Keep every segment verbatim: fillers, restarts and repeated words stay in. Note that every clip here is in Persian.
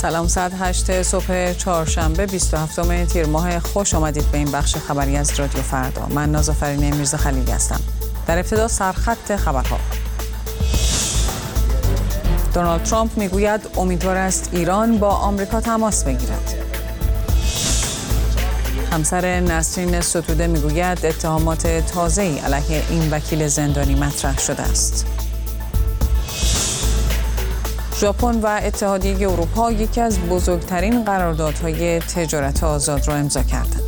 سلام، ساعت هشت صبح چهارشنبه بیست و هفتم تیر ماه. خوش آمدید به این بخش خبری از رادیو فردا. من نازآفرین میرزا خلیلی هستم. در ابتدا سرخط خبرها. دونالد ترامپ میگوید امیدوار است ایران با آمریکا تماس بگیرد. همسر نسرین ستوده میگوید اتهامات تازه‌ای علیه این وکیل زندانی مطرح شده است. ژاپن و اتحادیه اروپا یکی از بزرگترین قراردادهای تجارت آزاد را امضا کردند.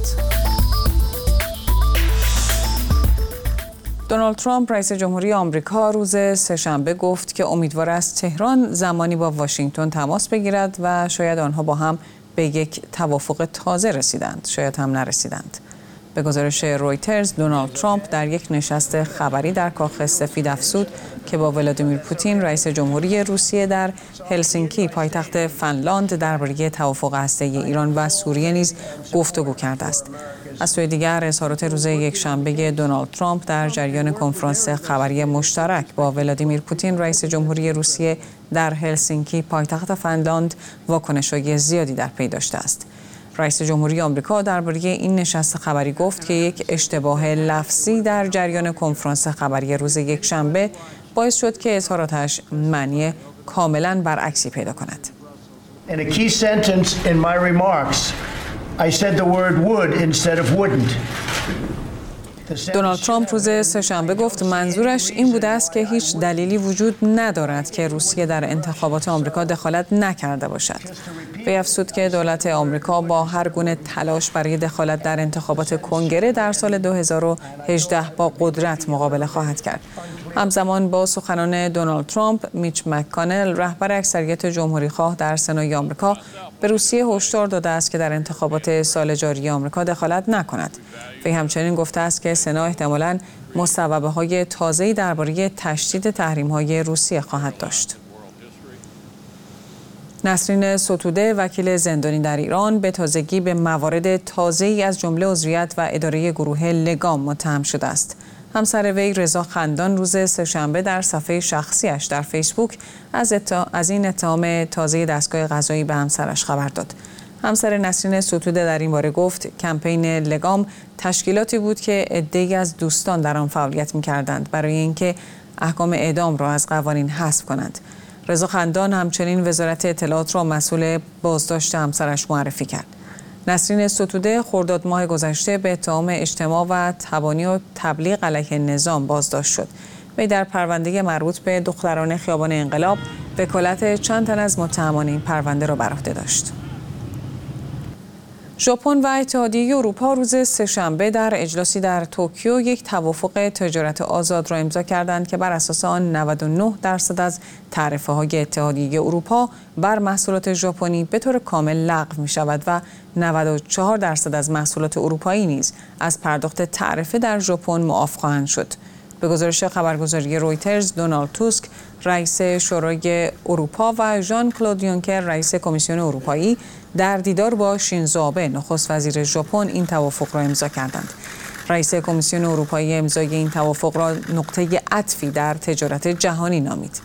دونالد ترامپ رئیس جمهوری آمریکا روز سه‌شنبه گفت که امیدوار است تهران زمانی با واشنگتن تماس بگیرد و شاید آنها با هم به یک توافق تازه رسیدند، شاید هم نرسیدند. به گزارش رویترز، دونالد ترامپ در یک نشست خبری در کاخ سفید افزود که با ولادیمیر پوتین رئیس جمهوری روسیه در هلسینکی پایتخت فنلاند درباره توافق هسته‌ای ایران و سوریه نیز گفتگو کرده است. از سوی دیگر اظهارات روز یکشنبه دونالد ترامپ در جریان کنفرانس خبری مشترک با ولادیمیر پوتین رئیس جمهوری روسیه در هلسینکی پایتخت فنلاند واکنش‌های زیادی در پی داشته است. رئیس جمهوری آمریکا درباره این نشست خبری گفت که یک اشتباه لفظی در جریان کنفرانس خبری روز یکشنبه باعث شد که اظهاراتش معنی کاملاً برعکسی پیدا کند. In a key sentence in my remarks, I said the word would instead of wouldn't. دونالد ترامپ روز سه‌شنبه گفت منظورش این بوده است که هیچ دلیلی وجود ندارد که روسیه در انتخابات آمریکا دخالت نکرده باشد. وی افزود که دولت آمریکا با هر گونه تلاش برای دخالت در انتخابات کنگره در سال دو هزار و هجده با قدرت مقابله خواهد کرد. همزمان با سخنان دونالد ترامپ، میچ مک‌کانل رهبر اکثریت جمهوری‌خواه در سنای آمریکا به روسیه هشدار داده است که در انتخابات سال جاری آمریکا دخالت نکند. وی همچنین گفته است که سنا احتمالاً مصوبه‌های تازه‌ای درباره تشدید تحریم‌های روسیه خواهد داشت. نسرین ستوده وکیل زندانی در ایران به تازگی به موارد تازه‌ای از جمله عضویت و اداره گروه لگام متهم شده است. همسر وی رضا خندان روز سه‌شنبه در صفحه شخصیش در فیسبوک از, اتها... از این اتهام تازه دستگاه قضایی به همسرش خبر داد. همسر نسرین ستوده در این باره گفت کمپین لگام تشکیلاتی بود که عده‌ای از دوستان در آن فعالیت می‌کردند برای اینکه احکام اعدام را از قوانین حذف کنند. رضا خندان همچنین وزارت اطلاعات را مسئول بازداشت همسرش معرفی کرد. نسرین ستوده خرداد ماه گذشته به اتهام اجتماع و تبانی و تبلیغ علیه نظام بازداشت شد. وی در پرونده مربوط به دختران خیابان انقلاب وکالت چند تن از متهمان این پرونده را بر عهده داشت. ژاپن و اتحادیه اروپا روز سه‌شنبه در اجلاسی در توکیو یک توافق تجارت آزاد را امضا کردند که بر اساس آن نود و نه درصد از تعرفه‌های اتحادیه اروپا بر محصولات ژاپنی به طور کامل لغو می‌شود و نود و چهار درصد از محصولات اروپایی نیز از پرداخت تعرفه در ژاپن معاف خواهند شد. به گزارش خبرگزاری رویترز، دونالد توسک رئیس شورای اروپا و ژان کلود یونکر رئیس کمیسیون اروپایی در دیدار با شینزو آبه نخست وزیر ژاپن این توافق را امضا کردند. رئیس کمیسیون اروپایی امضای این توافق را نقطه عطفی در تجارت جهانی نامید.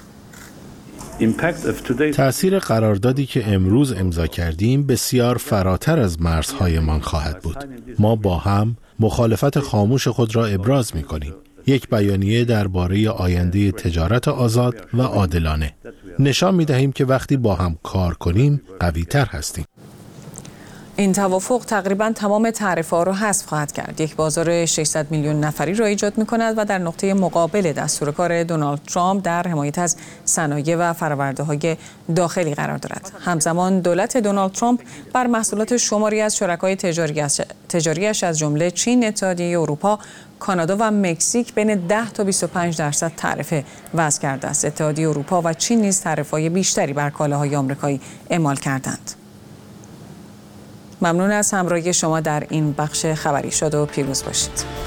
تأثیر قراردادی که امروز امضا کردیم بسیار فراتر از مرزهایمان خواهد بود. ما با هم مخالفت خاموش خود را ابراز می‌کنیم. یک بیانیه درباره آینده تجارت آزاد و عادلانه. نشان می‌دهیم که وقتی با هم کار کنیم قوی‌تر هستیم. این توافق تقریباً تمام تعرفه‌ها را حذف خواهد کرد. یک بازار ششصد میلیون نفری را ایجاد می‌کند و در نقطه مقابل دستورکار دونالد ترامپ در حمایت از صنایع و فرآورده‌های داخلی قرار دارد. همزمان دولت دونالد ترامپ بر محصولات شماری از شرکای تجاریش از جمله چین، اتحادیه اروپا، کانادا و مکزیک بین ده تا بیست و پنج درصد تعرفه وضع کرده است. اتحادیه اروپا و چین نیز تعرفه‌های بیشتری بر کالاهای آمریکایی اعمال کردند. ممنون از همراهی شما در این بخش خبری. شاد و پیروز باشید.